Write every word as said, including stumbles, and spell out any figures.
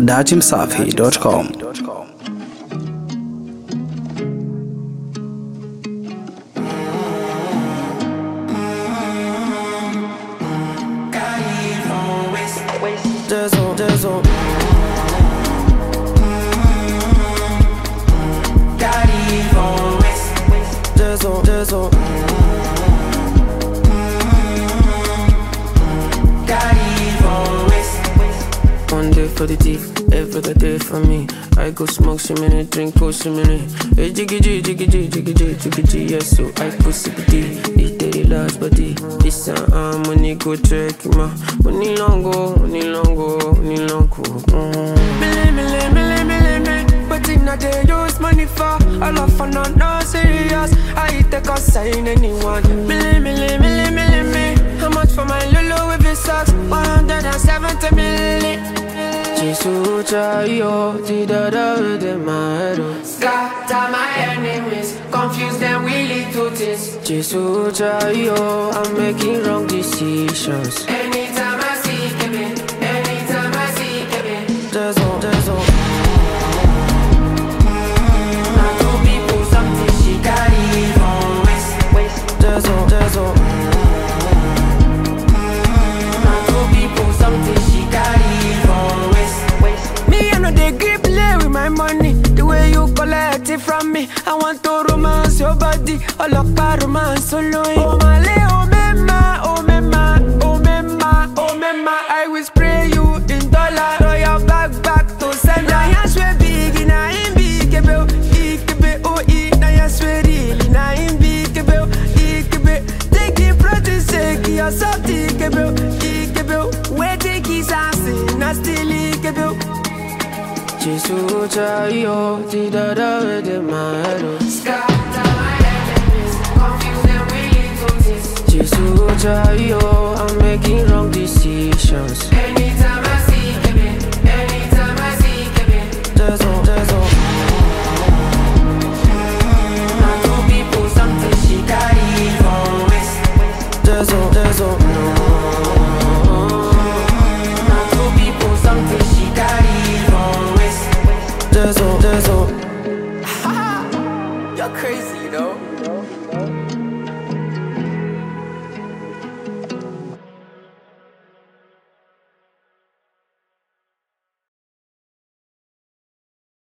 datimsafi dot com. Dizzle, dizzle. Dizzle, dizzle. One day for the thief, every other day for me. I go smoke some minute, drink go some minute. Hey jiggy jiggy jiggy jiggy jiggy jiggy jiggy jiggy. Yes, so I go C B D. It's daily large body. This uh money go check ma. Money long go, money long go, money long go. Milli milli milli milli milli. But in a day use money for all of fun not no serious. I take a sign anyone. Milli milli milli milli milli. How much for my Lulu with his socks? One hundred and seventy milli. Jesus, yo, the dada within my head. Scatter my enemies, confuse them, we lead to this. Jesus, yo, I'm making wrong decisions. Anytime I see Kevin, anytime I see Kevin, there's all, there's all. Now two people, something she got even waste, waste. There's all, there's all. Now two people, something she got even waste. They grip play with my money. The way you collect it from me, I want to romance your body. All of our romance solo. Oh my lay, oh mema, oh mema, oh mema, oh mema. I will spray you in dollar. Throw your back back to send. Now yes we big, now in big bill, big bill, oh e. Now yes we really, now in big bill, big bill. Take it practice, take it so big bill, big bill. Where take his ass in, now still big bill. Jesus, yo, the dada within my head. Scatter my enemies, confuse them, we lead to this. Jesus, yo, I'm making wrong decisions. Anytime I see Kevin, anytime I see Kevin, there's all, there's all. Now two people, something she got even waste. There's all, there's all. Now two people, something she got even waste. Dizzle, dizzle. You're crazy, you know.